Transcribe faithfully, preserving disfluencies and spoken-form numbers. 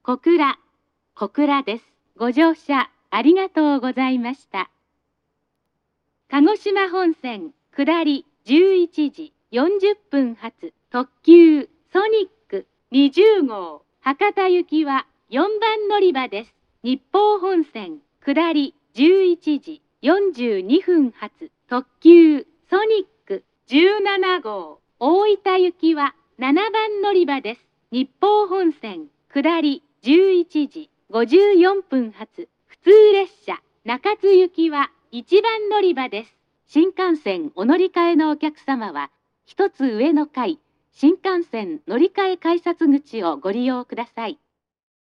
小倉、小倉です。ご乗車ありがとうございました。鹿児島本線下りじゅういちじよんじゅっぷん発特急ソニックにじゅうごう博多行きはよんばん乗り場です。日豊本線下りじゅういちじよんじゅうにふん発特急ソニックじゅうななごう大分行きはななばん乗り場です。日豊本線下りじゅういちじごじゅうよんぷん発普通列車中津行きはいちばん乗り場です。新幹線お乗り換えのお客様は一つ上の階新幹線乗り換え改札口をご利用ください。